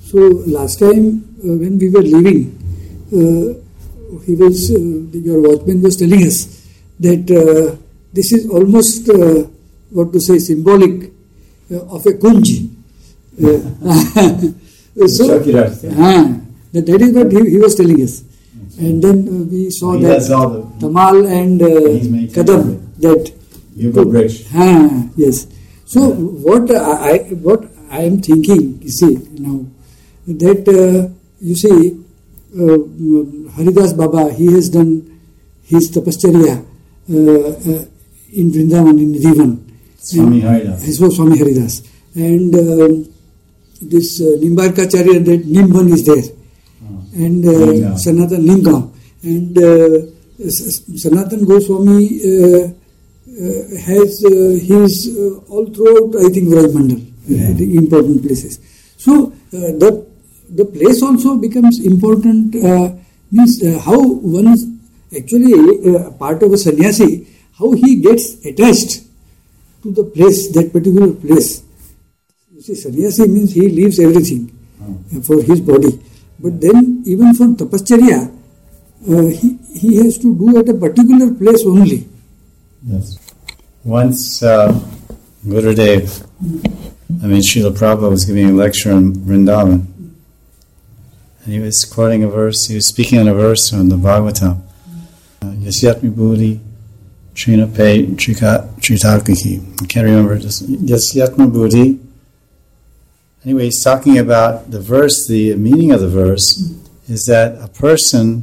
So last time when we were leaving, your watchman was telling us that this is almost symbolic of a kunj. So that is what he was telling us. And then we saw that Tamal and Kadam, that yes. So what I am thinking, you see now, that Haridas Baba, he has done his tapacharya in Vrindavan, in Nidivan. Swami Haridas. Swami Haridas. And this Nimbarkacharya, that Nimban is there. And Sanatan Lingam. And Sanatan Goswami has his all throughout, I think, Vrajmandal, the important places. So the place also becomes important, means how one is actually part of a sannyasi, how he gets attached to the place, that particular place. You see, sannyasi means he leaves everything for his body. But then even for tapacharya, he has to do at a particular place only. Yes. Once Gurudev, Srila Prabhupada was giving a lecture on Vrindavan, and he was quoting a verse, he was speaking on a verse on the Bhagavatam. Yasyatmi Buddhi Trina Pe Tritakaki. I can't remember, just Yasyatma Buddhi. Anyway, he's talking about the verse, the meaning of the verse is that a person,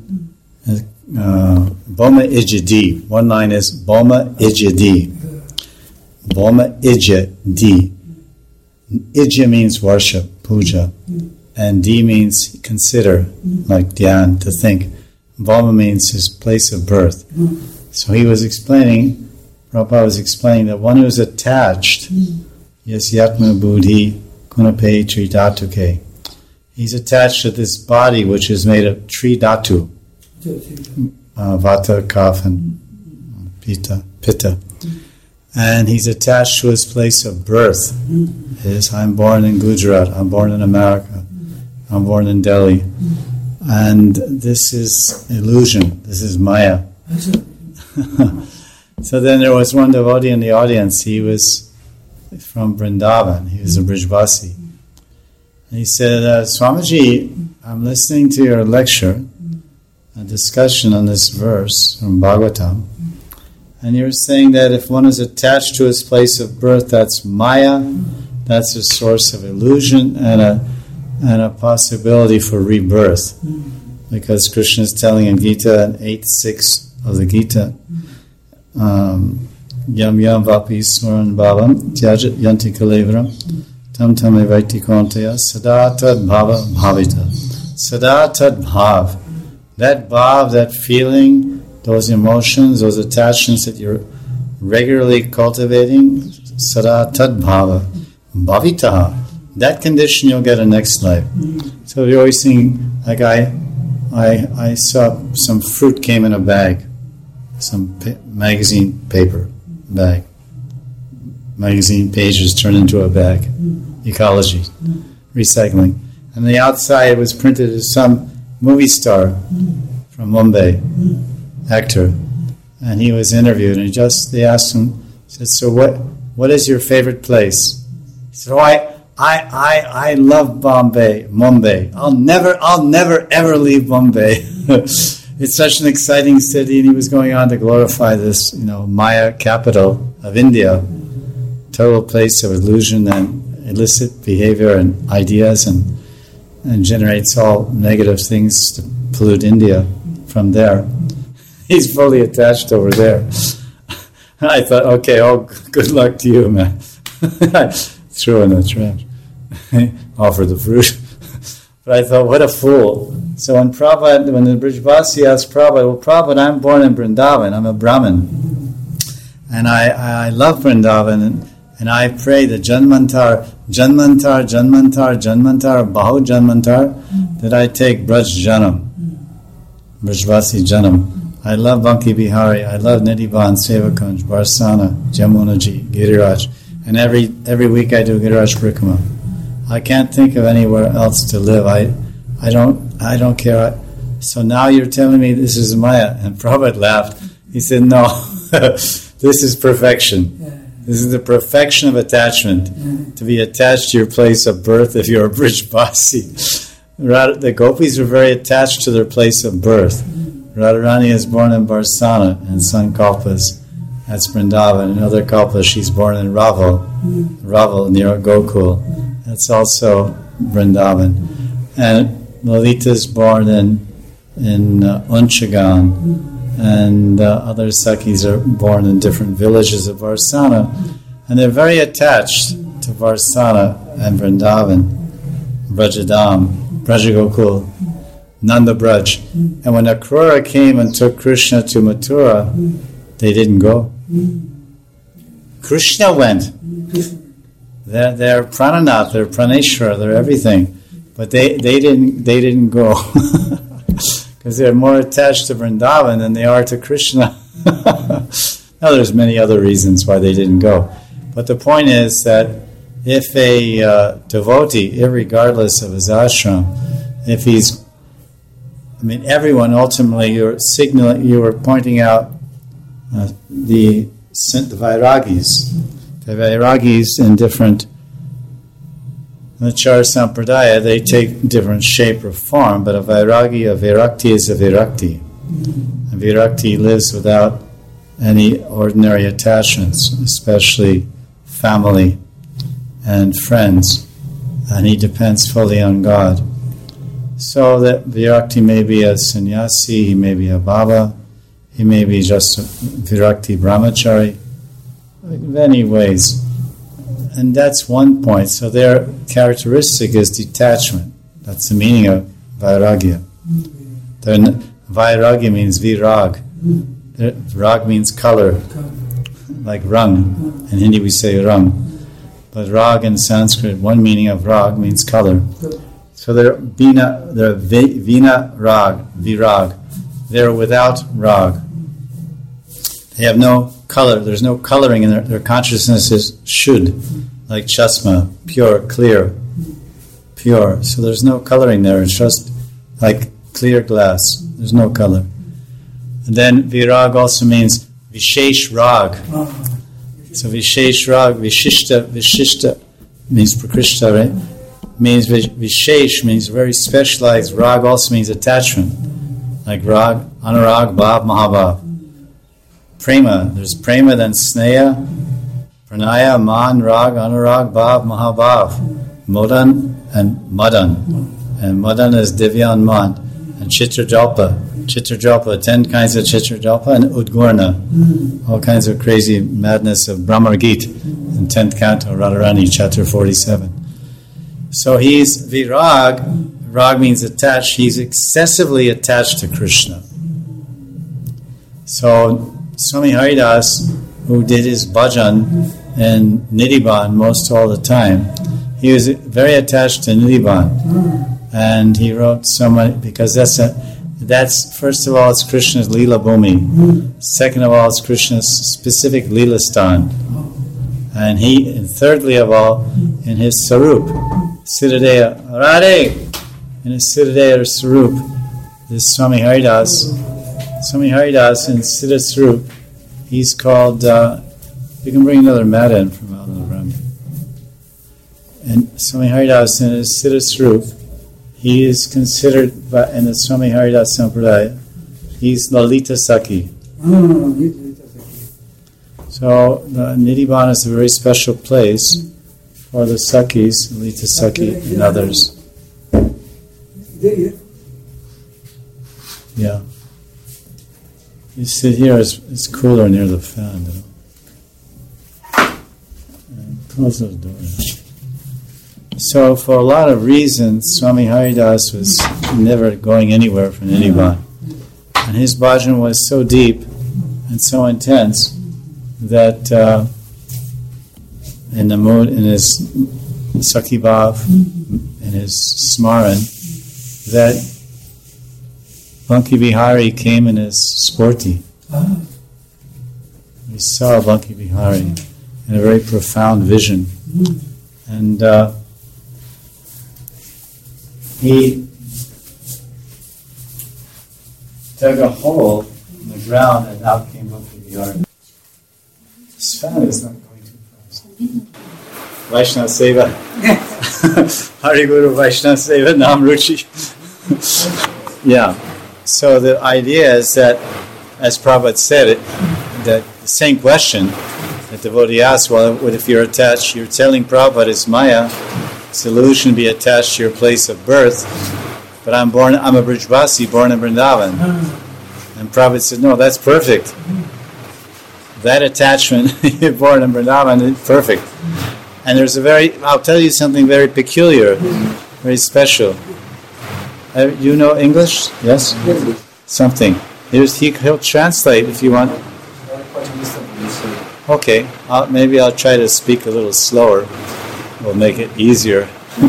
Boma Ijadi, one line is Boma Ijadi. Boma Ijadi. Ija means worship, puja, and Di means consider, like dhyan, to think. Boma means his place of birth. So he was explaining, Prabhupada was explaining that one who is attached, Yasyatma Buddhi Kunape Tridatuke. He's attached to this body which is made of Tridatu, Vata, Kapha, and Pitta. And he's attached to his place of birth. I'm born in Gujarat, I'm born in America, I'm born in Delhi. And this is illusion, this is Maya. So then there was one devotee in the audience, he was from Vrindavan, he was a Brijvasi. And he said, Swamiji, I'm listening to your lecture, a discussion on this verse from Bhagavatam, and you're saying that if one is attached to his place of birth, that's Maya, that's a source of illusion and a possibility for rebirth. Because Krishna is telling in Gita, in 8.6 of the Gita, Yam yam vapi smaran bhavam tyajat yanti kalevram tam tam evaiti kontaya sada tad bhava bhavita. Sada tad bhav. That bhav, that feeling, those emotions, those attachments that you're regularly cultivating, sada tad bhava bhavita. That condition you'll get in next life. So you're always seeing, like I saw some fruit came in a bag, some magazine paper bag. Magazine pages turned into a bag. Ecology, recycling. And the outside it was printed as some movie star from Mumbai, actor. And he was interviewed, and they asked him, said, so what is your favorite place? He said, I love Mumbai. I'll never ever leave Mumbai. It's such an exciting city, and he was going on to glorify this, Maya capital of India, total place of illusion and illicit behavior and ideas, and generates all negative things to pollute India from there. He's fully attached over there. I thought, okay, good luck to you, man. Threw in the trash. Offer the fruit. But I thought, what a fool. So when the Brijvasi asked Prabhupada, well, Prabhupada, I'm born in Vrindavan, I'm a Brahmin. And I love Vrindavan, and I pray the Janmantar, Bahu Janmantar, that I take Braj Janam, Brijvasi Janam. I love Banki Bihari, I love Nidhivan, Sevakunj, Barsana, Jamunaji, Giriraj. And every week I do Giriraj Parikama. I can't think of anywhere else to live. I don't care. So now you're telling me this is Maya. And Prabhupada laughed. He said, no, this is perfection. This is the perfection of attachment. To be attached to your place of birth if you're a Brijbasi. The gopis were very attached to their place of birth. Radharani is born in Barsana in some kalpas. That's Vrindavan. In other kalpas, she's born in Raval near Gokul. That's also Vrindavan. And Lalita is born in Unchagan. And other Sakhis are born in different villages of Varsana. And they're very attached to Varsana and Vrindavan, Brajadam, Brajagokul, Nanda Braj. And when Akrura came and took Krishna to Mathura, they didn't go. Krishna went. They're Prananath, they're Praneshwara, they're everything. But they didn't go. Because they're more attached to Vrindavan than they are to Krishna. Now there's many other reasons why they didn't go. But the point is that if a devotee, irregardless of his ashram, if he's, everyone ultimately, you were pointing out the Vairagis. The Vairagis in different Nachar Sampradaya, they take different shape or form, but a Virakti is a Virakti. A Virakti lives without any ordinary attachments, especially family and friends, and he depends fully on God. So that Virakti may be a sannyasi, he may be a Baba, he may be just a Virakti brahmachari, in many ways. And that's one point. So their characteristic is detachment. That's the meaning of Vairagya. Vairagya means virag. Rag means color, like rang. In Hindi we say rang. But rag in Sanskrit, one meaning of rag means color. So they're vina rag, virag. They're without rag. They have no color. There's no coloring in their consciousness is shud, like chasma, pure, clear, pure. So there's no coloring there. It's just like clear glass. There's no color. And then virag also means vishesh rag. So vishesh rag, vishishta means prakrishta, right? Means vishesh means very specialized. Rag also means attachment, like rag, anurag, bhav, mahabhav. Prema, there's prema, then sneha, pranaya, man, rag, anurag, bhav, mahabhav, modan, and madan. And madan is divya and man. And chitrajalpa, 10 kinds of chitrajalpa, and udgorna, all kinds of crazy madness of Brahmar Gita in 10th canto, Radharani, chapter 47. So he's virag, rag means attached, he's excessively attached to Krishna. So Swami Haridas, who did his bhajan in Nidhiban most all the time, he was very attached to Nidhiban. And he wrote so many, because that's first of all, it's Krishna's Leela Bhumi. Second of all, it's Krishna's specific Leela Stan. And thirdly of all, in his Sarup, Siddhadeya, Radhe, in his Siddhadeya or Sarup, this Swami Haridas in Siddha Sarup, he's called, you can bring another matta in from out of the room. And Swami Haridas in his Siddha Sarup, he is considered, in the Swami Haridas Sampradaya, he's Lalita Sakhi. So the Nidhiban is a very special place for the Sakhis, Lalita Sakhi and others. Yeah. You sit here, it's cooler near the fan. And close those doors. So for a lot of reasons, Swami Haridas was never going anywhere from Nidhiban. And his bhajan was so deep and so intense that in his Sakhi Bhav, in his Smaran, that Banki Bihari came in his sporty. We saw Banki Bihari in a very profound vision. And he dug a hole in the ground and out came up in the ark. This fan is not going too fast. Vaishnava Seva. Hari Guru Vaishnava Seva Nam Ruchi. Yeah. So the idea is that, as Prabhupada said it, that the same question that the devotee asked, well, what if you're attached, you're telling Prabhupada it's Maya, it's illusion to be attached to your place of birth, but I'm a Brijvasi, born in Vrindavan. And Prabhupada said, no, that's perfect. That attachment, you're born in Vrindavan, is perfect. And there's I'll tell you something very peculiar, very special. You know English? Yes? Something. He'll translate if you want. Okay, maybe I'll try to speak a little slower. We'll make it easier.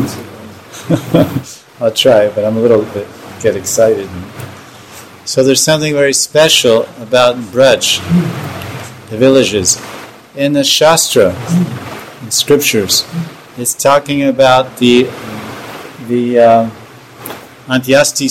I'll try, but I'm a little bit get excited. So there's something very special about Braj, the villages. In the Shastra, in scriptures, it's talking about the Antyasti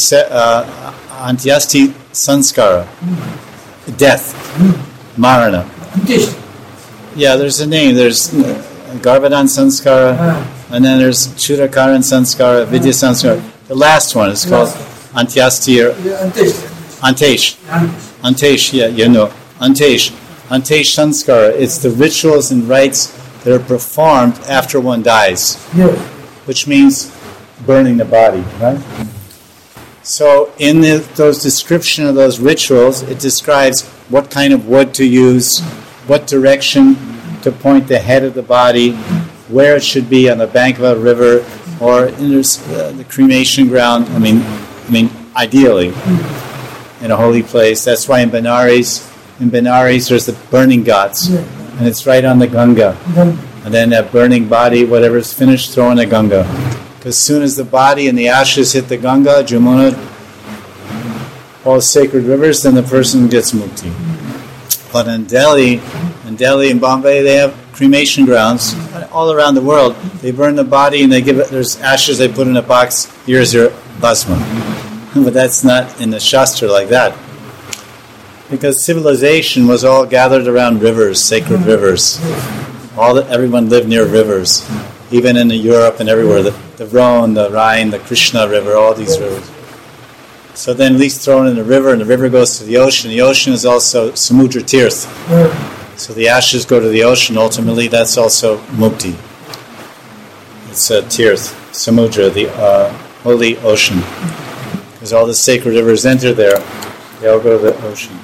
Sanskara, death, Marana. Yeah, there's a name. There's Garbhadan Sanskara, and then there's Chudakaran Sanskara, Vidya Sanskara. The last one is called Antyasti or Antesh. Antesh, yeah, you know. Antesh Sanskara. It's the rituals and rites that are performed after one dies, which means burning the body, right? So in those description of those rituals, it describes what kind of wood to use, what direction to point the head of the body, where it should be on the bank of a river, or in the cremation ground. I mean, ideally, in a holy place. That's why in Benares there's the burning ghats, and it's right on the Ganga. And then that burning body, whatever's finished, throw in the Ganga. Because as soon as the body and the ashes hit the Ganga, Jamuna, all sacred rivers, then the person gets mukti. But in Delhi and Bombay, they have cremation grounds all around the world. They burn the body and they give it, there's ashes they put in a box, here's your bhasma. But that's not in the Shastra like that. Because civilization was all gathered around rivers, sacred rivers. Everyone lived near rivers. Even in Europe and everywhere, the Rhone, the Rhine, the Krishna River, all these rivers. So then at least thrown in the river, and the river goes to the ocean. The ocean is also Samudra Tirth. So the ashes go to the ocean. Ultimately, that's also Mukti. It's a Tirth, Samudra, the holy ocean. Because all the sacred rivers enter there. They all go to the ocean.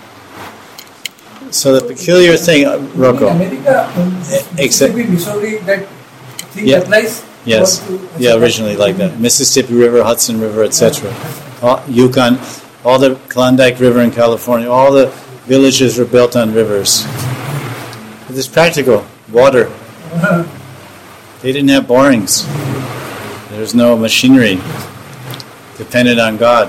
So the peculiar thing, Rocco. In America, Missouri, that thing applies? Yes. Yeah, originally like that. Mississippi River, Hudson River, etc. Yukon, all the Klondike River in California, all the villages were built on rivers. It is practical. Water. They didn't have borings. There was no machinery. Depended on God.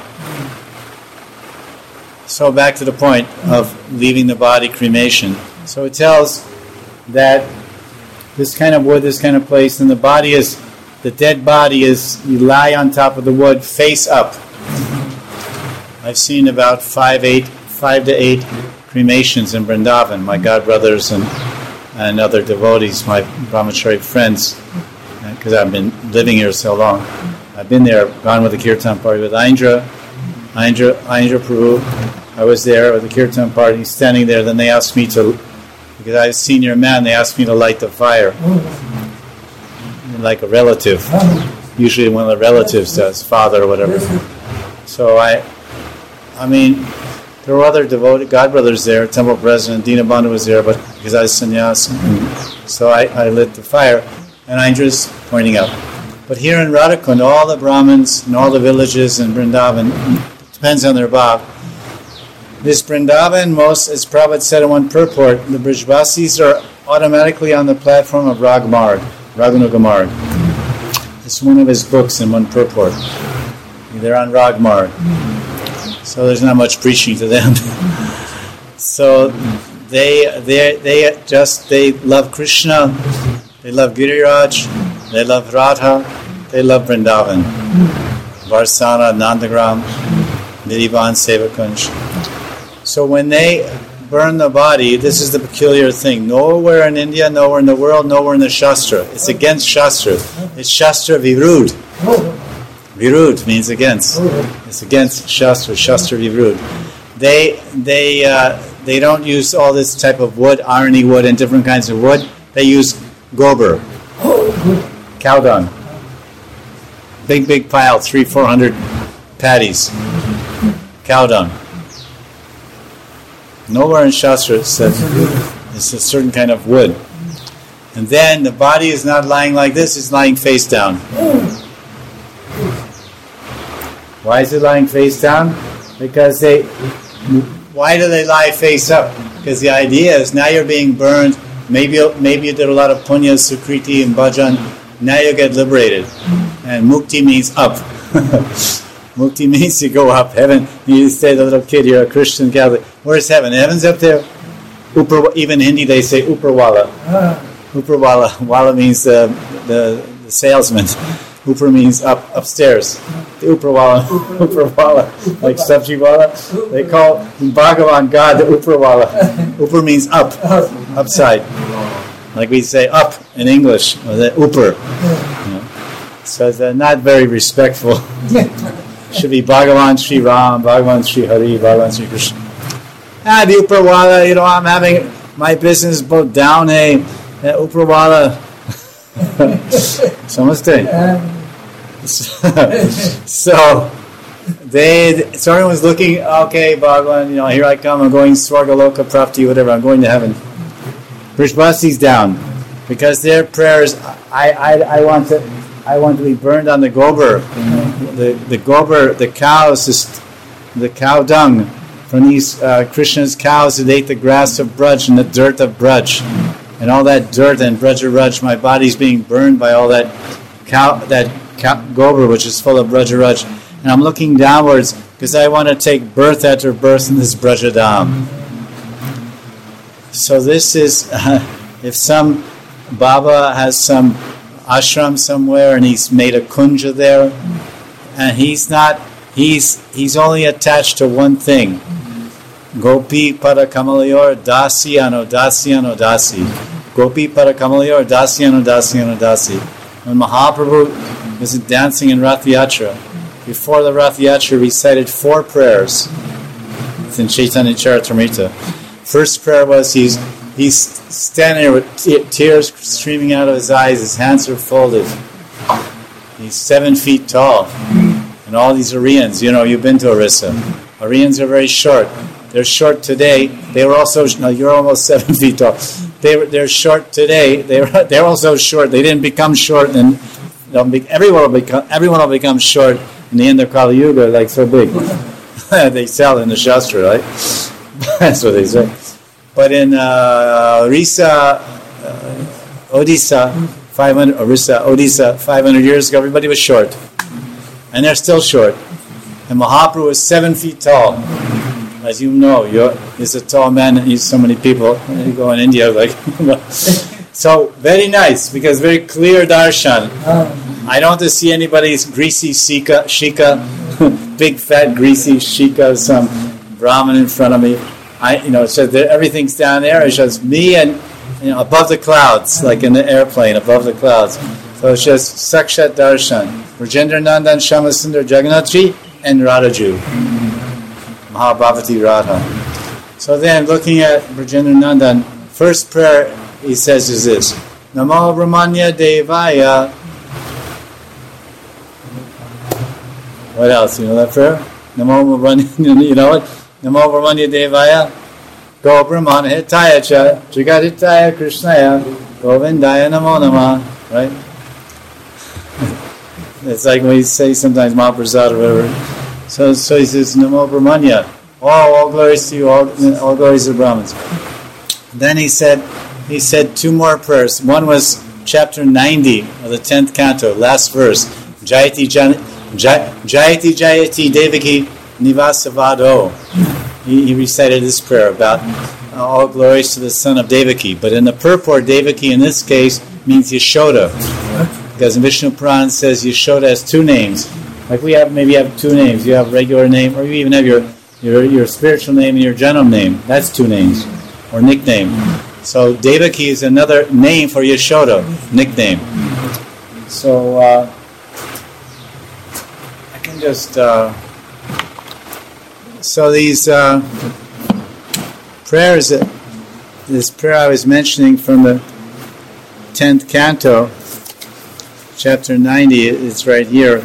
So back to the point of leaving the body, cremation. So it tells that this kind of wood, this kind of place, and the dead body is, you lie on top of the wood, face up. I've seen about 5 to 8 cremations in Vrindavan. My godbrothers and other devotees, my brahmachari friends, because I've been living here so long. I've been there, gone with the kirtan party with Indra Prabhu. I was there with the kirtan party, standing there. Then they asked me to, because I was a senior man, they asked me to light the fire, like a relative. Usually one of the relatives does, father or whatever. So I mean, there were other devoted godbrothers there. Temple president Dinabandhu was there, but because I was sannyas, so I lit the fire, and Indra's pointing out. But here in Radhakund, all the Brahmins and all the villages in Vrindavan, depends on their bhav. This Vrindavan, as Prabhupada said in one purport, the Brijvasis are automatically on the platform of Raghunaga Marg. It's one of his books in one purport. They're on Rag Marg. So there's not much preaching to them. So they love Krishna, they love Giriraj, they love Radha, they love Vrindavan. Varsana, Nandagram, Nidhivan, Sevakunj. So when they burn the body, this is the peculiar thing. Nowhere in India, nowhere in the world, nowhere in the Shastra. It's against Shastra. It's Shastra Virud. Virud means against. It's against Shastra. Shastra Virud. They don't use all this type of wood, irony wood, and different kinds of wood. They use gobar, cow dung. Big pile, 300-400 patties, cow dung. Nowhere in Shastra it says it's a certain kind of wood. And then the body is not lying like this, it's lying face down. Why is it lying face down? Because why do they lie face up? Because the idea is now you're being burned, maybe you did a lot of punya, sukriti, and bhajan, now you get liberated. And mukti means up. Mukti means you go up. Heaven, you say to the little kid, you're a Christian Catholic. Where's heaven? Heaven's up there. Even in Hindi they say Uparwala. Uparwala. Wala means the salesman. Upar means upstairs. The Uparwala. Like Sabji Wala. They call Bhagavan God the Uparwala. Upar means up. Upside. Like we say up in English. Or the Upar. So they're not very respectful. Should be Bhagavan Sri Ram, Bhagavan Sri Hari, Bhagavan Sri Krishna. The Uparwala, I'm having my business both down, Uparwala. Namaste. So everyone's looking, okay, Bhagavan, here I come, I'm going Swargaloka Prapti, whatever, I'm going to heaven. Vrishbhasi's down. Because their prayers, I want to be burned on the gobar. The gobar, the cows, the cow dung from these Krishna's cows that ate the grass of Braj and the dirt of Braj. And all that dirt and Brajaraj, my body's being burned by all that gobar which is full of Brajaraj. And I'm looking downwards because I want to take birth after birth in this Brajadam. So this is, if some Baba has some ashram somewhere and he's made a kunja there, and he's only attached to one thing. Gopi para kamalayor dasi anodasi. Gopi para kamalayor dasi. When Mahaprabhu was dancing in Rath Yatra, before the Rath Yatra recited 4 prayers. It's in Chaitanya Charitamrita. First prayer was he's standing there with tears streaming out of his eyes, his hands are folded. He's 7 feet tall. And all these Aryans, you've been to Orissa. Aryans are very short. They're short today. They were also, you're almost 7 feet tall. They're short today. They're also short. They didn't become short, and everyone will become short in the end of Kali Yuga, like so big. They sell in the Shastra, right? That's what they say. But in Odisha, 500 years ago, everybody was short. And they're still short. And Mahaprabhu is 7 feet tall. As you know, he's a tall man, and he's so many people. You go in India, so very nice, because very clear darshan. I don't want to see anybody's greasy shika, big fat greasy shika of some Brahmin in front of me. It says that everything's down there. It's just me and above the clouds, like in the airplane, above the clouds. So it's just Sakshat Darshan. Rajendra Nandan, Shamasundar, Jagannathji, and Radhaju. Mahabhavati Radha. So then, looking at Rajendra Nandan, first prayer he says is this: Namo Brahmanya Devaya. What else? You know that prayer? Namo Brahmanya. You know it? Namo Brahmanya Devaya. Go Brahmana Hitaya Cha. Jagaditaya Krishnaya. Govindaya Namo Nama. Right? It's like we say sometimes Mahaprasad or whatever. So he says, Namo Brahmanya. All glories to you, all glories to the Brahmins. Then he said 2 more prayers. One was chapter 90 of the 10th canto, last verse. Jayati Devaki Nivasavado. He recited this prayer about all glories to the son of Devaki. But in the purport, Devaki in this case means Yashoda. Because in Vishnu Puran says Yashoda has 2 names. Like we have two names. You have regular name, or you even have your spiritual name and your general name. That's two names, or nickname. So Devaki is another name for Yashoda, nickname. So I can just so these prayers. This prayer I was mentioning from the 10th canto, chapter 90. It's right here.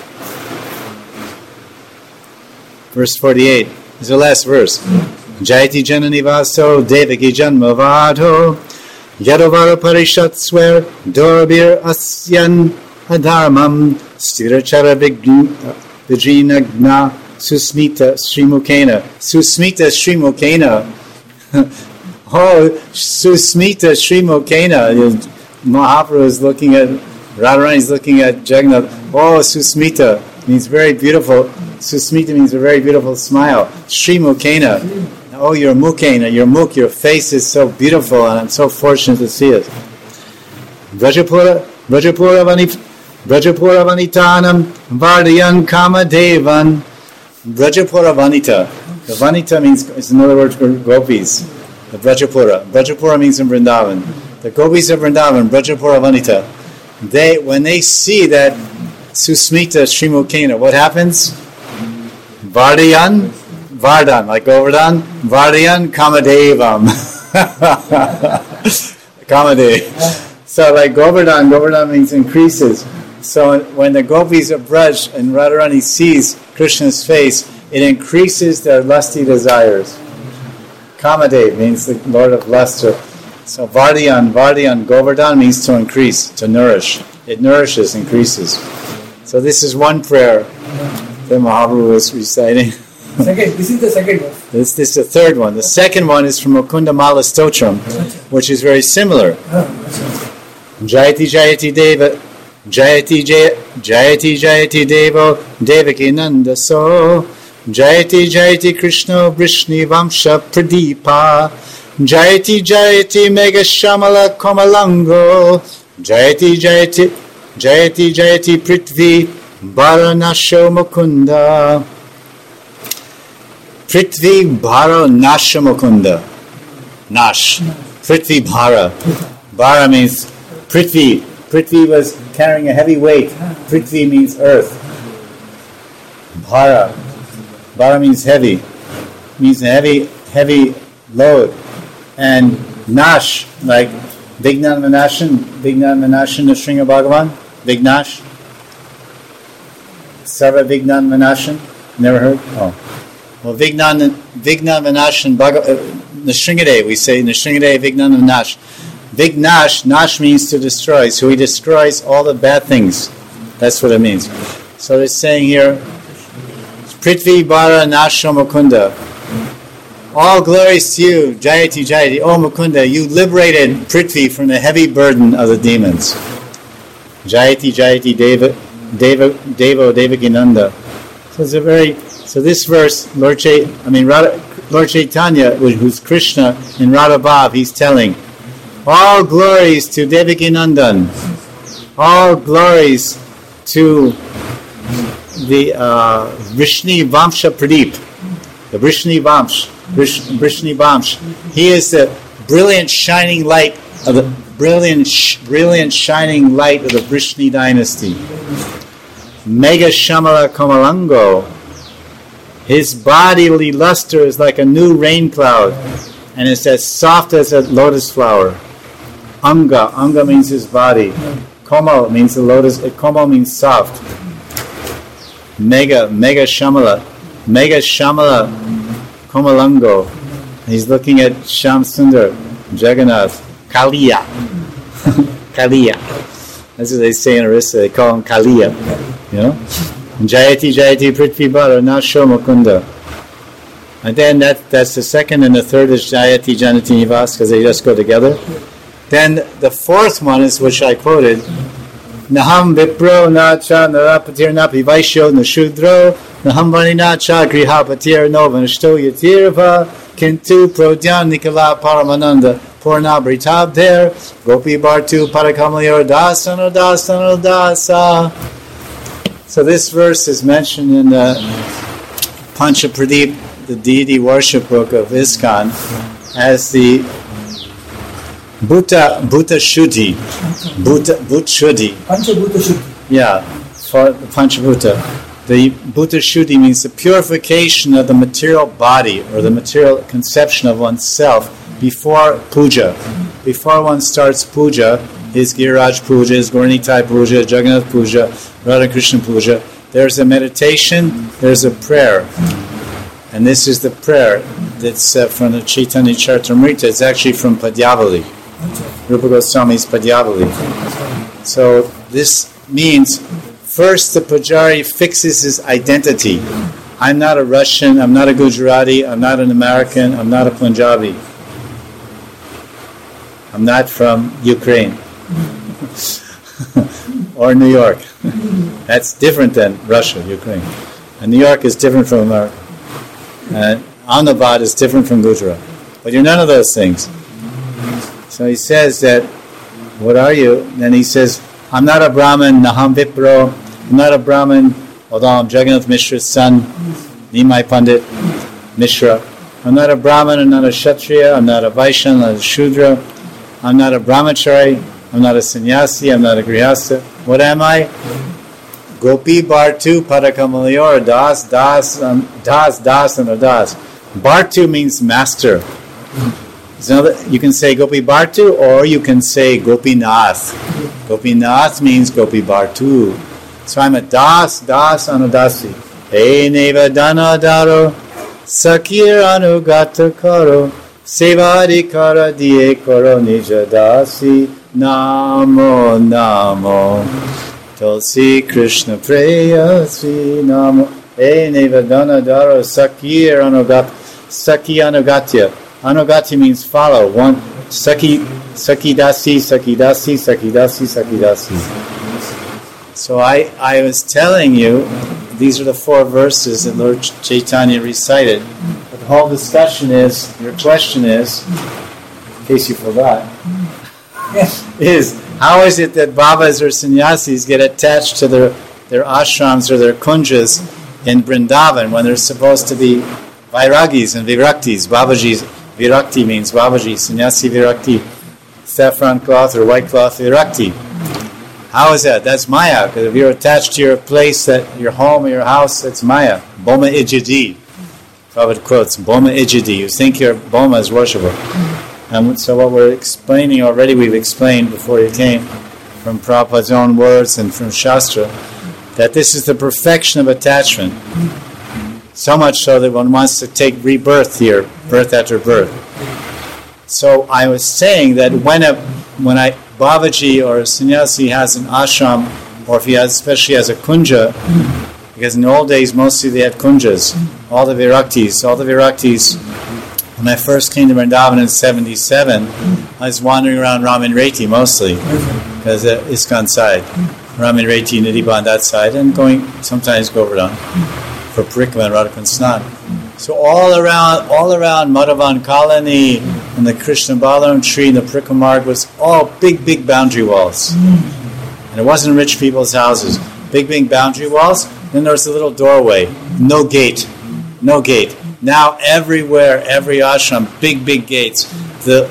Verse 48 is the last verse. Jayati Janani Vaso Devaki Janma Vadho Yadovara Parishat Swer Dorabir Asyan Adharmam Stirachara Vijinagna Susmita Srimukena. Susmita Srimukena. Oh, Susmita Srimukena. Mahaprabhu is looking at, Radharani is looking at Jagannath. Oh, Susmita means very beautiful. Susmita means a very beautiful smile. Srimukena. Oh, your mukena, your face is so beautiful, and I'm so fortunate to see it. Vrajapura Vanitanam Vardayan Kamadevan. Vrajapura Vanita. The Vanita is another word for gopis. The Vrajapura. Vrajapura means in Vrindavan. The gopis of Vrindavan, Vrajapura Vanita. When they see that Susmita Srimukena, what happens? Vardayan, Vardhan, like Govardhan, Vardayan Kamadevam. Kamadev. So like Govardhan means increases. So when the gopis of Braj and Radharani sees Krishna's face, it increases their lusty desires. Kamadev means the Lord of luster. So Vardayan, Govardhan means to increase, to nourish. It nourishes, increases. So this is one prayer that Mahaprabhu was reciting. This is the second one. This is the third one. The second one is from Mukunda Mala Stotram, which is very similar. Jayati Jayati Deva, Jayati Devo, Devaki Nanda So, Jayati Jayati Krishna Vrishni Vamsha Pradeepa, Jayati Mega Shamala Komalango, Jayati Prithvi Bharanasho Mukunda. Prithvi Bhara Nasha Mukunda. Nash. Prithvi Bhara. Bhara means Prithvi. Prithvi was carrying a heavy weight. Prithvi means earth. Bhara. Bhara means heavy. Means a heavy load. And Nash, like Vignan Manashan, the Sringa Bhagavan. Vignash. Sarva Vignan Manashan. Never heard? Oh. Well, Vignan Vinashan, Nrsimhadeva, we say Nrsimhadeva Vignan Vinash. Vignash, Nash means to destroy, so he destroys all the bad things. That's what it means. So they're saying here, Prithvi Bara Nasha Mukunda. All glories to you, Jayati Jayati, O Mukunda, you liberated Prithvi from the heavy burden of the demons. Jayati Jayati Devo Devakinanda. So this verse, Lord Chaitanya, who's Krishna in Radha Bhav, he's telling, all glories to Devaki Nandan, all glories to the Vrishni Vamsha Pradeep, the Vrishni Vamsh. He is the brilliant shining light of the brilliant shining light of the Vrishni dynasty. Mega Shamala Komalango. His bodily luster is like a new rain cloud, and it's as soft as a lotus flower. Anga means his body. Komal means the lotus. Komal means soft. Mega Shamala Komalango. He's looking at Shyam Sundar, Jagannath, Kaliya. Kaliya. That's what they say in Orissa. They call him Kaliya. You know? Jayati Prithvi Bhara Nasho Mukunda. And then that's the second, and the third is Jayati Janati Nivas, because they just go together. Then the fourth one is which I quoted. Naham Vipro Nacha Narapatir Napi Vaishyo Nashudro Naham Vani Nacha Grihapatir Novanashto Yatirva Kintu Prodyan Nikala Paramananda Purna Britab there Gopi Bartu Parakamalyor Dasan Dasa. So this verse is mentioned in the Panchapradeep, the deity worship book of ISKCON, as the Bhuta Shuddhi. Bhuta Shuddhi. Panchabhuta Shuddhi. Yeah, for the Panchabhuta. The Bhuta Shuddhi means the purification of the material body or the material conception of oneself before puja. Before one starts puja, his Giriraj puja, his Gauranitai puja, Jagannath puja, Radha Krishna puja, there's a meditation, there's a prayer. And this is the prayer that's from the Chaitanya Charitamrita. It's actually from Padyavali, Rupa Goswami's Padyavali. So this means first the pujari fixes his identity. I'm not a Russian, I'm not a Gujarati, I'm not an American, I'm not a Punjabi. I'm not from Ukraine or New York. That's different than Russia, Ukraine. And New York is different from America. And Ahmedabad is different from Gujarat. But you're none of those things. So he says that, what are you? And he says, I'm not a Brahmin, Naham Vipro. I'm not a Brahmin, although I'm Jagannath Mishra's son, Nimai Pandit Mishra. I'm not a Brahmin, I'm not a Kshatriya, I'm not a Vaishya, I'm not a Shudra. I'm not a Brahmachari, I'm not a sannyasi, I'm not a grihastha. What am I? Gopi Bartu Padakamalayora Das and a Das. Bartu means master. So you can say Gopi Bartu or you can say Gopinath. Gopinath means Gopi Bartu. So I'm a Das Anudasi. Hey Neva Dana Daro Sakir Anugata Karo Sevadi Kara Diye Koro Nija Dasi Namo Namo Tulsi Krishna Preyasi Namo Hey Neva Dana Daro Sakir Anugatya. Anugati means follow. One Sakidasi. So I was telling you, these are the 4 verses that Lord Chaitanya recited. But the whole discussion is, your question is, in case you forgot, is how is it that Babas or sannyasis get attached to their ashrams or their kunjas in Vrindavan when they're supposed to be vairagis and viraktis? Babaji's virakti means Babaji, sannyasi virakti, saffron cloth or white cloth virakti. How is that? That's Maya. Because if you're attached to your place, your home or your house, that's Maya. Boma ijadi. Prabhupada quotes, Boma ijadi. You think your Boma is worshipable. And so what we're explaining already, we've explained before you came, from Prabhupada's own words and from Shastra, that this is the perfection of attachment. So much so that one wants to take rebirth here, birth after birth. So I was saying that when Babaji or a sannyasi has an ashram, or if he has, especially has a kunja, because in the old days mostly they had kunjas, all the viraktis, when I first came to Vrindavan in 1977, I was wandering around Ramin Reti mostly, because ISKCON side, Ramin Reti, Nidhiba on that side, and sometimes Govardhan for Parikama and Radhakan Snan. So all around Madhavan Colony and the Krishna Balaram tree and the Parikamarg was all big boundary walls. And it wasn't rich people's houses. Big boundary walls. Then there was a little doorway. No gate. Now everywhere, every ashram, big gates. The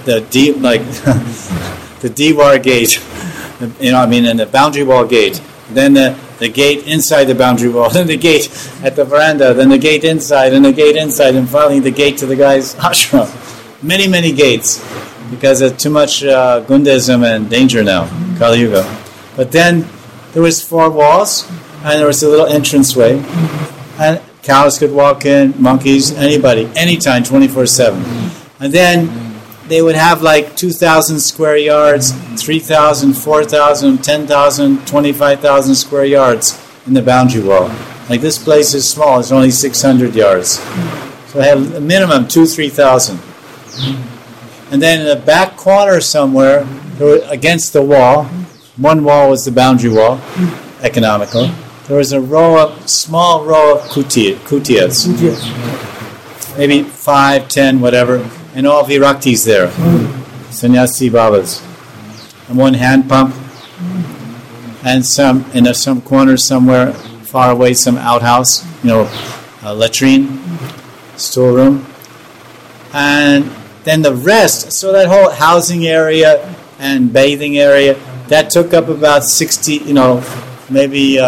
Diwar gate. And the boundary wall gate. Then the gate inside the boundary wall, then the gate at the veranda, then the gate inside, and finally the gate to the guy's ashram. Many gates, because of too much Gundism and danger now, Kali Yuga. But then there was 4 walls, and there was a little entranceway, and cows could walk in, monkeys, anybody, anytime, 24/7. And then they would have like 2,000 square yards, 3,000, 4,000, 10,000, 25,000 square yards in the boundary wall. Like this place is small, it's only 600 yards. So they have a minimum 2,000-3,000. And then in the back corner somewhere, against the wall, one wall was the boundary wall, economical. There was a small row of kutiyas. Maybe 5, 10, whatever. And all viraktis there, sannyasi babas, and one hand pump, and some corner somewhere far away, some outhouse, a latrine, storeroom. And then the rest, so that whole housing area and bathing area, that took up about 60, maybe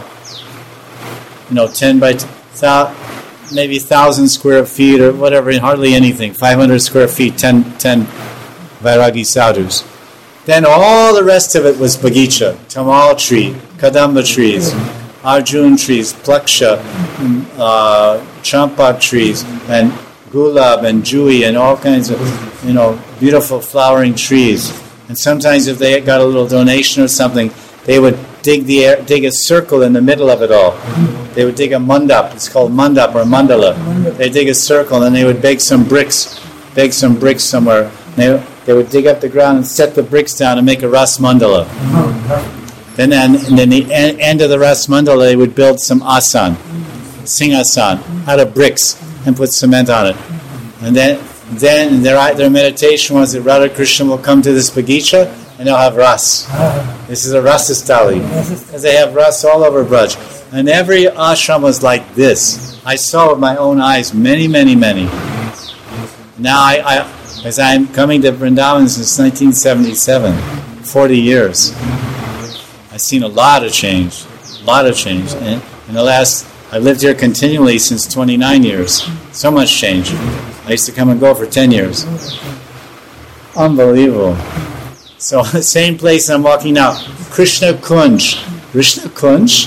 10 by maybe 1,000 square feet or whatever, hardly anything, 500 square feet, 10 Vairagi sadhus. Then all the rest of it was Bagicha, Tamal tree, Kadamba trees, Arjun trees, Plaksha, Champak trees, and Gulab and Jui and all kinds of, beautiful flowering trees. And sometimes if they got a little donation or something, they would dig a circle in the middle of it all. They would dig a mandap. It's called mandap or mandala. They dig a circle and they would bake some bricks somewhere. They would dig up the ground and set the bricks down and make a ras mandala. And then the end of the ras mandala, they would build some asan, singhasan, out of bricks and put cement on it. And then their meditation was that Radha Krishna will come to this Bagicha and they'll have ras. This is a rasastali. Because they have ras all over Braj. And every ashram was like this. I saw with my own eyes many, many, many. Now, as I'm coming to Vrindavan since 1977, 40 years, I've seen a lot of change. And in the last, I've lived here continually since 29 years. So much change. I used to come and go for 10 years. Unbelievable. So the same place I'm walking now, Krishna Kunj. Krishna Kunj.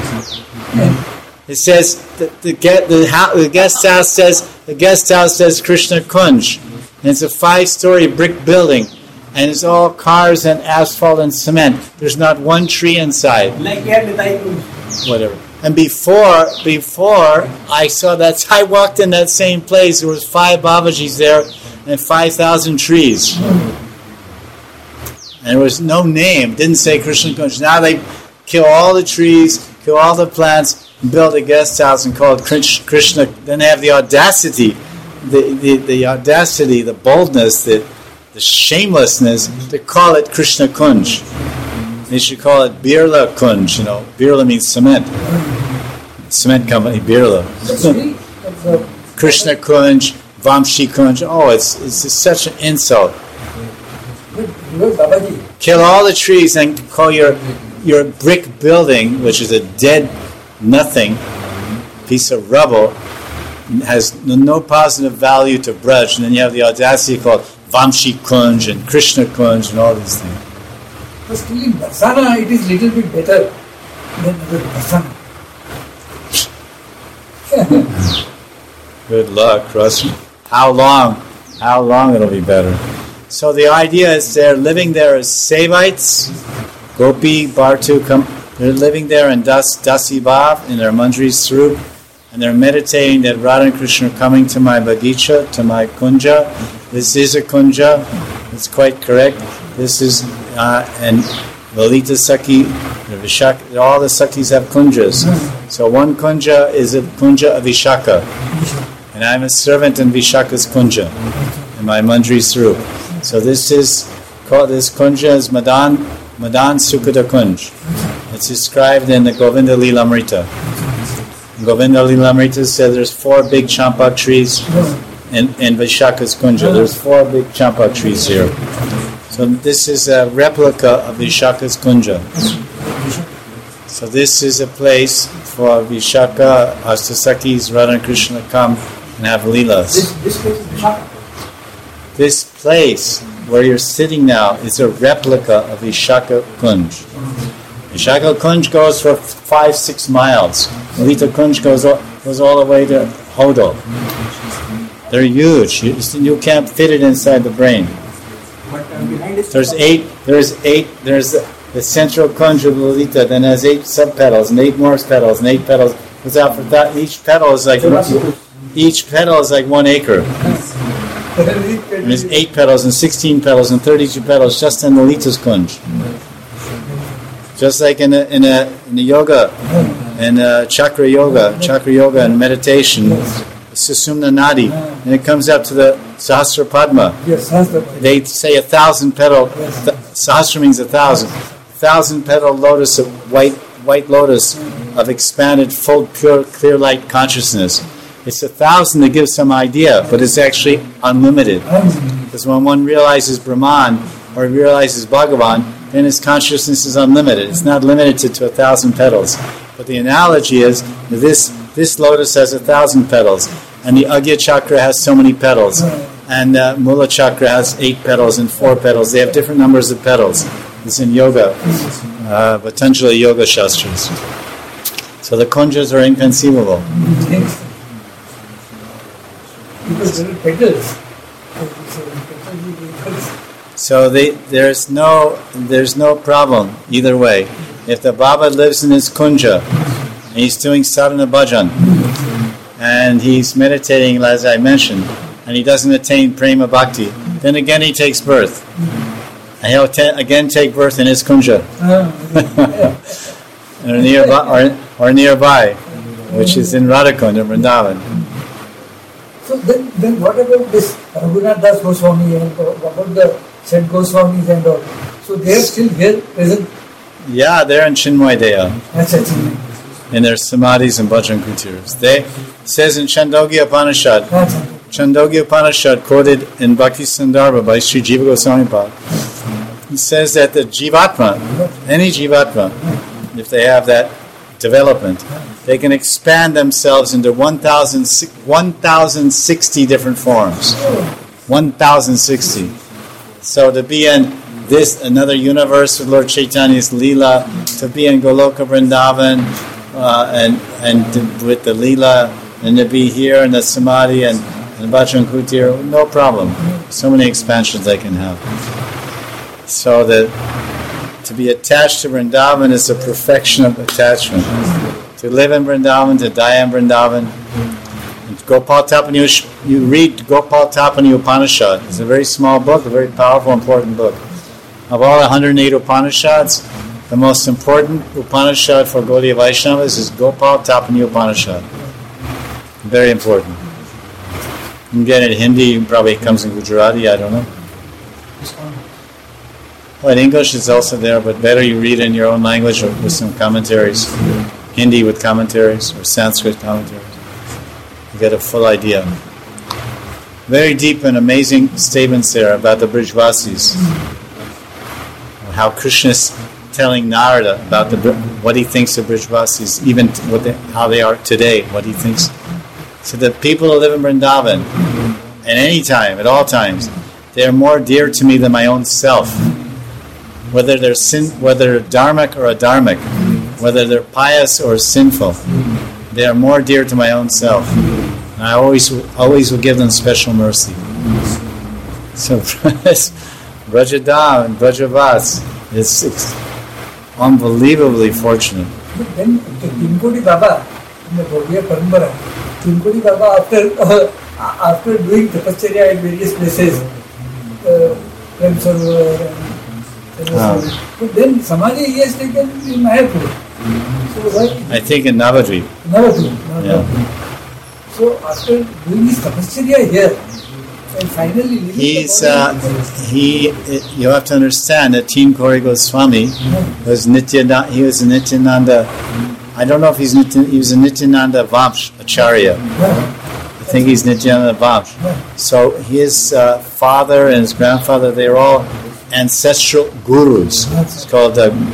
It says the guest house says Krishna Kunj, and it's a 5-story brick building, and it's all cars and asphalt and cement. There's not one tree inside. Whatever. And before I saw that, I walked in that same place. There was 5 Babajis there and 5,000 trees. And there was no name. Didn't say Krishna Kunj. Now they kill all the trees, kill all the plants, and build a guest house and call it Krishna. Then they have the audacity, the boldness, the shamelessness to call it Krishna Kunj. They should call it Birla Kunj. Birla means cement. Cement company, Birla. Krishna Kunj, Vamshi Kunj. Oh, it's just such an insult. Kill all the trees and call your brick building, which is a dead nothing, piece of rubble, has no positive value to Braj, and then you have the audacity called Vamshi Kunj and Krishna Kunj and all these things. But still in Darsana it is little bit better than the Darsana. Good luck, Russ. How long it'll be better. So the idea is they're living there as Sevites, Gopi, Bartu, they're living there in Dasi Bhav, in their Manjari Swarup, and they're meditating that Radha and Krishna are coming to my Bagicha, to my Kunja. This is a Kunja, it's quite correct. This is, and Lalita Sakhi, Vishaka, all the Sakhis have Kunjas. So one Kunja is a Kunja of Vishaka, and I'm a servant in Vishaka's Kunja, in my Manjari Swarup. So this Kunja is Madan Sukhada Kunj. It's described in the Govinda Lilamrita. Govinda Lilamrita said there's 4 big champak trees in Vishaka's Kunja. There's 4 big champak trees here. So this is a replica of Vishaka's Kunja. So this is a place for Vishaka, Astasakis, Radha and Krishna come and have Leelas. This place where you're sitting now is a replica of Vishaka Kunj. Vishaka Kunj goes for 5-6 miles. Lalita Kunj goes all the way to Hodol. They're huge. You can't fit it inside the brain. There's the central Kunj of Lalita, then has 8 subpetals and 8 more petals and 8 petals. What's out for that? Each petal is like 1 acre. And there's 8 petals and 16 petals and 32 petals just in Lalita's Kunj. Just like in the yoga, in chakra yoga and meditation, Susumna Nadi, and it comes up to the Sahasra Padma. Yes, they say 1,000 petal. Sahasra means 1,000. 1,000 petal lotus of white lotus of expanded, full, pure, clear light consciousness. It's 1,000 that gives some idea, but it's actually unlimited. Because when one realizes Brahman or realizes Bhagavan, then his consciousness is unlimited. It's not limited to 1,000 petals. But the analogy is that this lotus has 1,000 petals, and the Agya Chakra has so many petals, and Mula Chakra has 8 petals and 4 petals. They have different numbers of petals. It's in yoga, Patanjali Yoga Shastras. So the kunjas are inconceivable. Because there are petals. So there's no problem either way. If the Baba lives in his kunja and he's doing sadhana bhajan and he's meditating, as I mentioned, and he doesn't attain prema bhakti, then again he takes birth. And he'll again take birth in his kunja. or nearby, which is in Radhakund or Vrindavan. So then what about this Raghunath Das Goswami and what about the Shet Goswamis and all? So they are still here present? Yeah, they're in Chinmay Deya. In their samadhis and bhajan kutiras. It says in Chandogya Upanishad, Chandogya Upanishad quoted in Bhakti Sandarbha by Sri Jiva Goswami Pad. It says that the Jivatma, any Jivatma, if they have that development, they can expand themselves into 1,060 different forms. 1,060. So to be in this, another universe with Lord Chaitanya's Leela, to be in Goloka Vrindavan, and with the Leela, and to be here in the Samadhi and Bhajan Kutir, no problem. So many expansions they can have. So that to be attached to Vrindavan is a perfection of attachment. To live in Vrindavan, to die in Vrindavan. Gopal Tapani, you read Gopal Tapani Upanishad. It's a very small book, a very powerful, important book. Of all 108 Upanishads, the most important Upanishad for Gaudiya Vaishnavas is Gopal Tapani Upanishad. Very important. You can get it in Hindi, probably it comes in Gujarati, I don't know. Well, in English it's also there, but better you read in your own language or with some commentaries. Hindi with commentaries or Sanskrit commentaries. You get a full idea. Very deep and amazing statements there about the Brijvasis. How Krishna is telling Narada about what he thinks of Brijvasis, even how they are today, what he thinks. So the people who live in Vrindavan, at any time, at all times, they are more dear to me than my own self. Whether they're dharmic or adharmic, whether they're pious or sinful, they are more dear to my own self. And I always will give them special mercy. So Brajadam and Brajavas, it's unbelievably fortunate. But then the Tinkodi Baba, in the Gaudiya Parampara, Tinkodi Baba after doing tapacharya in various places, Prem Sarovar but then Samadhi he has taken in Mayapur. So why? I think in Navadvip. Yeah. So after doing his tapacharya here, and finally you have to understand that Teen Kori Goswami was he was a Nityananda. I don't know if he was a Nityananda Vamsh Acharya. I think he's Nityananda Vamsh. So his father and his grandfather, they were all ancestral gurus. It's called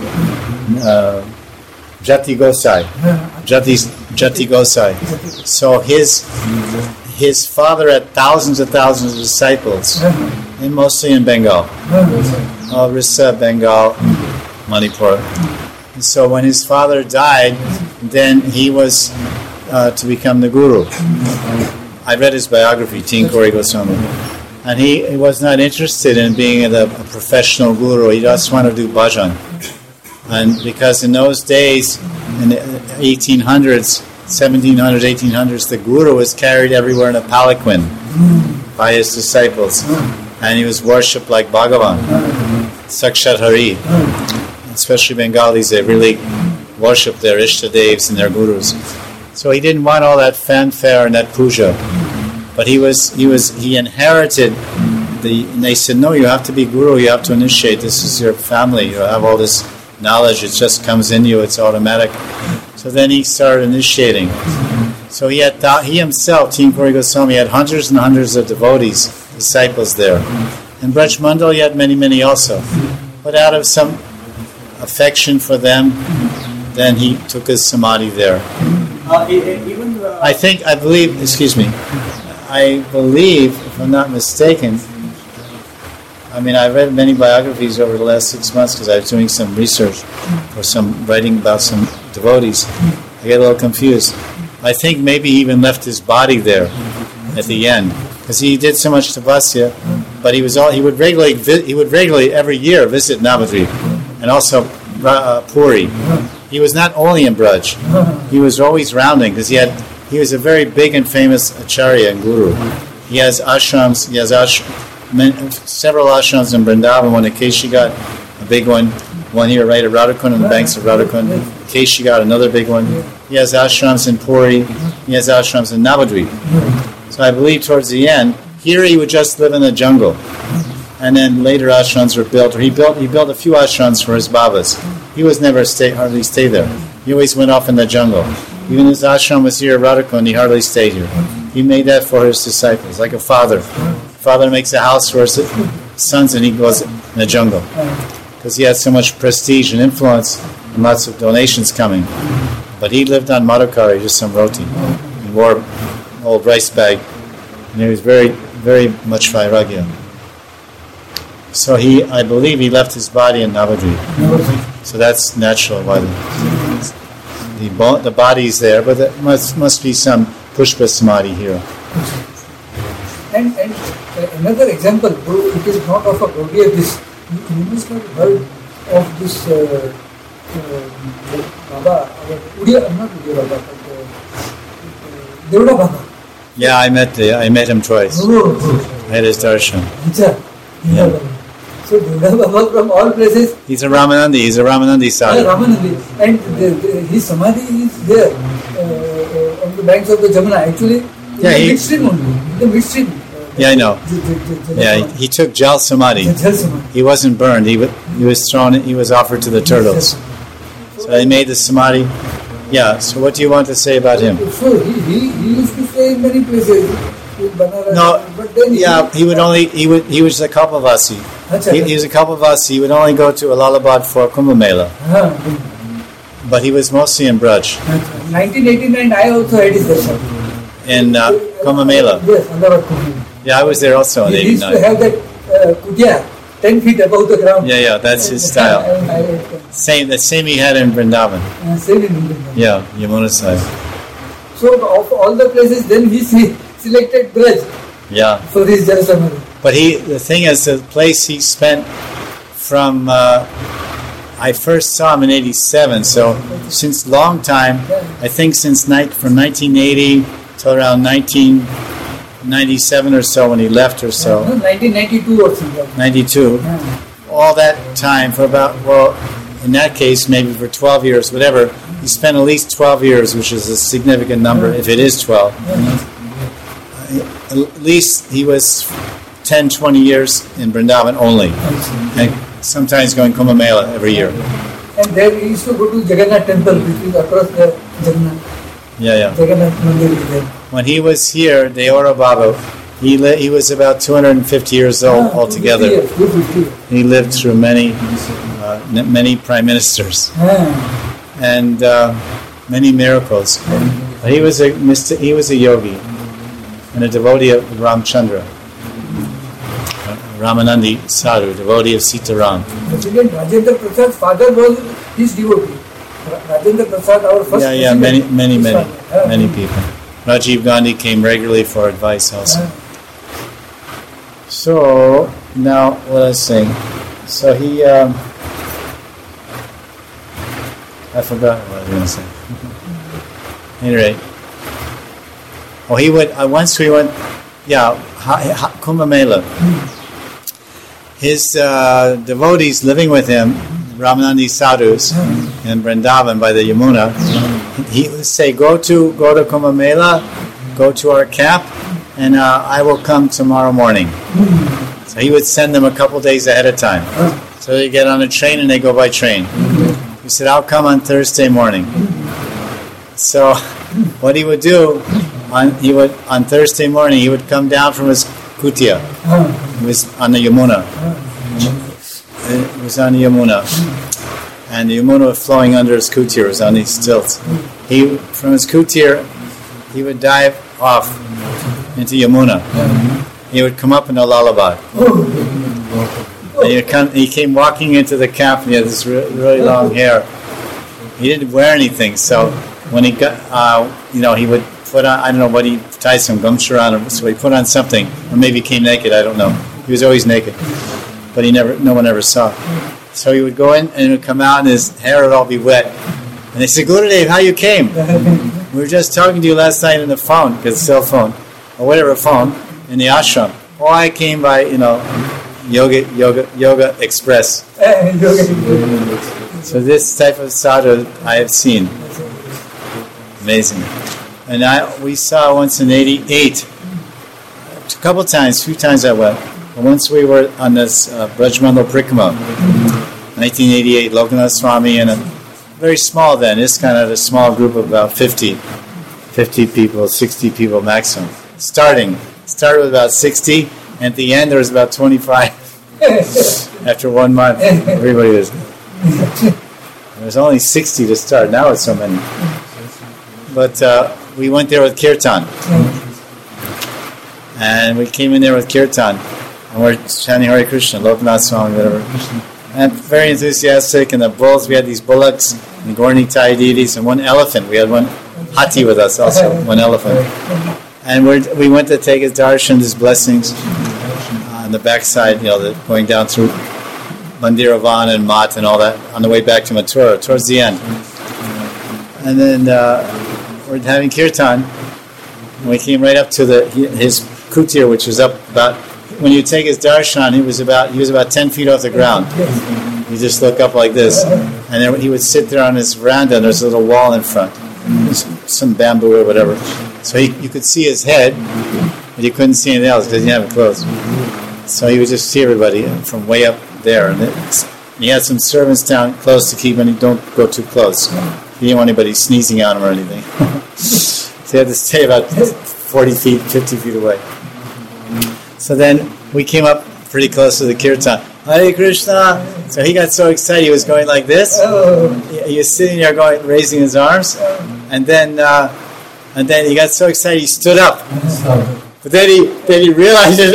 Jati Gosai. Jati Gosai. So his father had thousands of disciples, and mostly in Bengal. Orissa, Bengal, Manipur. And so when his father died, then he was to become the guru. I read his biography, Teen Kori Goswami. And he was not interested in being a professional guru. He just wanted to do bhajan. And because in those days, in the 1800s, 1700s, 1800s, the guru was carried everywhere in a palanquin by his disciples. And he was worshipped like Bhagavan, Sakshat Hari. Especially Bengalis, they really worship their Ishtadevs and their gurus. So he didn't want all that fanfare and that puja. But he inherited and they said, no, you have to be guru, you have to initiate, this is your family, you have all this knowledge, it just comes in you, it's automatic. So then he started initiating. So he himself, T. Puri Goswami, had hundreds and hundreds of devotees, disciples there. And Braj Mandal, he had many, many also. But out of some affection for them, then he took his samadhi there. I believe, if I'm not mistaken, I read many biographies over the last 6 months because I was doing some research or some writing about some devotees. I get a little confused. I think maybe he even left his body there at the end because he did so much tapasya. But he would regularly every year visit Navadvip and also Puri. He was not only in Braj; he was always rounding because he was a very big and famous acharya and guru. He has ashrams. He has several ashrams in Vrindavan. One at Keshigat, a big one. One here right at Radhakund, on the banks of Radhakund. Keshigat, another big one. He has ashrams in Puri. He has ashrams in Navadvip. So I believe towards the end, here he would just live in the jungle. And then later ashrams were built. Or he built a few ashrams for his babas. He was never hardly stay there. He always went off in the jungle. Even his ashram was here at Radhakund, he hardly stayed here. He made that for his disciples, like a father. Father makes a house for his sons and he goes in the jungle. Because he had so much prestige and influence and lots of donations coming. But he lived on Madhukari, just some roti. He wore an old rice bag. And he was very, very much vairagya. So I believe he left his body in Navadvip. So that's natural why the body's there, but there must be some Pushpa Samadhi here. And another example, though it is not of a Gaudiya, you must have heard of this Baba, not Udiya Baba, but Deoda Baba. Yeah, I met him twice. I had his darshan. Yeah. So Deoda Baba from all places. He's a Ramanandi sadhu. Yeah, Ramanandi. And his samadhi is there on the banks of the Jamuna. Actually, midstream only. The midstream. Yeah, I know. He took Jal Samadhi. He wasn't burned. He was thrown. He was offered to the turtles. So they made the Samadhi. Yeah. So what do you want to say about him? So he used to stay in many places. No. But then he was a Kalpavasi. He was a Kalpavasi. He would only go to Allahabad for Kumbh Mela. But he was mostly in Braj. 1989, I also had his darshan. In Kumbh Mela. Yes, Allahabad Kumbh Mela. Yeah, I was there also in 89. He used to have that kudya 10 feet above the ground. Yeah, that's his style. The same he had in Vrindavan. Same in Vrindavan. Yeah, Yamuna side. So of all the places, then he selected Braj. Yeah. For his Jal Samadhi. But the thing is, the place he spent from, I first saw him in 87, so since long time, I think since from 1980 till around 1997 or so when he left or so. 1992 or something. 92. All that time for in that case, maybe for 12 years, whatever, he spent at least 12 years, which is a significant number, if it is 12. At least he was 10, 20 years in Vrindavan only. And sometimes going Kumbh Mela every year. And then he used to go to Jagannath temple, which is across the Jagannath. Yeah. Jagannath Mandir is there. When he was here, Deora Babu, he was about 250 years old altogether. 250 years. He lived through many prime ministers and many miracles. He was a yogi and a devotee of Ramchandra. Ramanandi Sadhu, devotee of Sitaram. President Rajendra Prasad's father was his devotee. Rajendra Prasad, our first president. Many people. Rajiv Gandhi came regularly for advice also. So, now, what I was saying. So he, I forgot what I was going to say. Anyway. Once we went, Kumbh Mela. His devotees living with him, Ramanandi Sadhus in Vrindavan by the Yamuna, he would say, go to Kumbh Mela, go to our camp, and I will come tomorrow morning. So he would send them a couple days ahead of time. So they get on a train and they go by train. He said, I'll come on Thursday morning. So what he would do, on Thursday morning, he would come down from his kutia. It was on the Yamuna. It was on the Yamuna. And the Yamuna was flowing under his kutir. It was on these stilts. From his kutir, he would dive off into Yamuna. He would come up in a lullaby. And he came walking into the camp, and he had this really long hair. He didn't wear anything, so when he got, he would put on, I don't know what he tied some gumshoe on him, so he put on something, or maybe he came naked, I don't know. He was always naked, but no one ever saw. So he would go in, and he would come out, and his hair would all be wet. And they said, Gurudev, how you came? We were just talking to you last night on the phone, because cell phone, or whatever phone, in the ashram. Oh, I came by, Yoga Express. So this type of sadhu I have seen. Amazing. And we saw once in 88, a few times I went. And once we were on this Brajmandal Prikrama, 1988, Lokanath Swami, and a very small then, ISKCON had a small group of about 50 people, 60 people maximum. Started with about 60, and at the end there was about 25. After 1 month, everybody was... There was only 60 to start. Now it's so many. But we went there with Kirtan. And we came in there with Kirtan. And we're chanting Hare Krishna, Lokanath Swami, whatever. And very enthusiastic. And the bulls, we had these bullocks, and Gaura-Nitai deities, and one elephant. We had one Hati with us also, one elephant. And we went to take his darshan, his blessings. On the backside, going down through Mandiravan and Mat and all that, on the way back to Mathura, towards the end. And then we're having kirtan, and we came right up to his kutir, which was up about, when you take his darshan, he was about 10 feet off the ground. You just look up like this, and then he would sit there on his veranda, and there's a little wall in front, some bamboo or whatever. So you could see his head, but you couldn't see anything else because he didn't have it closed. So he would just see everybody from way up there. And he had some servants down close to keep, and he don't go too close. He didn't want anybody sneezing on him or anything. So he had to stay about 40 feet, 50 feet away. So then we came up pretty close to the kirtan. Hare Krishna! So he got so excited, he was going like this. He was sitting there raising his arms. And then he got so excited, he stood up. But then he realized that,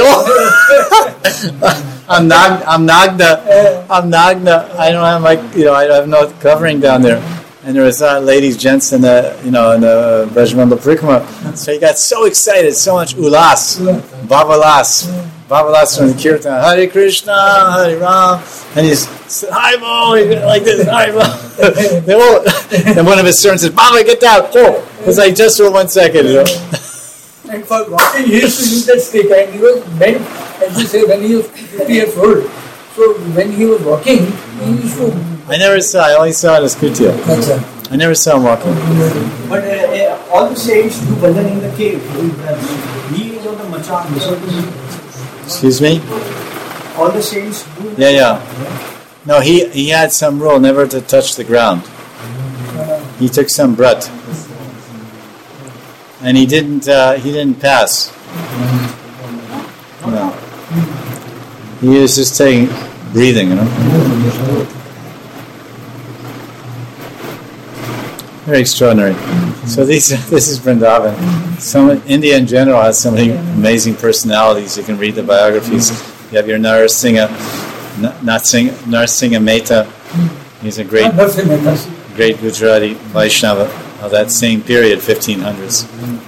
I'm Nagna. I don't have I have no covering down there. And there was ladies, gents in the Brajmandal Prikrama. So he got so excited, so much ulas, bavalas from the kirtan. Hare Krishna, Hare Ram, and he said, "Hi, Bo," like this, "Hi, Bo." And one of his servants said, "Baba, get down." Oh, it was like just for 1 second, And for walking, he used to use that stick, and he was bent, as you say, when he was 50 years old. So when he was walking, he used to... I only saw it as Kutia. I never saw him walking. But all the saints do bhajan in the cave. He is on the machan. Excuse me? All the saints do... Yeah. No, he had some rule never to touch the ground. He took some brat. And he didn't pass. No. He was just breathing, Very extraordinary. So this is Vrindavan. India in general has so many amazing personalities. You can read the biographies. You have your Narasingha Mehta. He's a great Gujarati Vaishnava of that same period, 1500s.